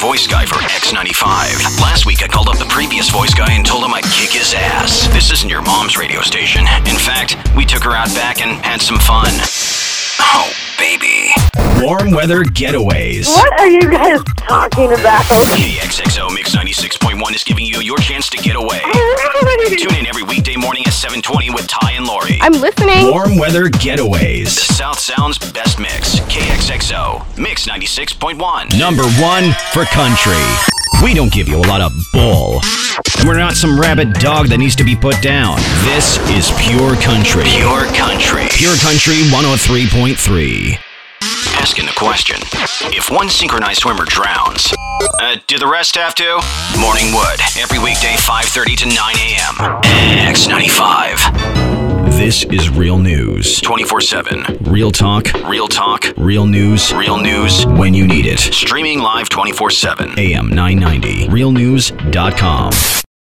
voice guy for X95. Last week, I called up the previous voice guy and told him I'd kick his ass. This isn't your mom's radio station. In fact, we took her out back and had some fun. Oh, baby. Warm weather getaways. What are you guys talking about? KXXO Mix 96.1 is giving you your chance to get away. Tune in every weekday morning at 7:20 with Ty and Lori. I'm listening. Warm weather getaways. The South Sound's best mix. KXXO Mix 96.1. Number 1 for country. We don't give you a lot of bull. And we're not some rabid dog that needs to be put down. This is pure country. Pure country. Pure country 103.3. Asking the question, if one synchronized swimmer drowns, do the rest have to? Morning Wood, every weekday 5:30 to 9 a.m. X95. This is real news. 24/7. Real talk. Real talk. Real news. Real news. When you need it. Streaming live 24/7. AM 990. Realnews.com.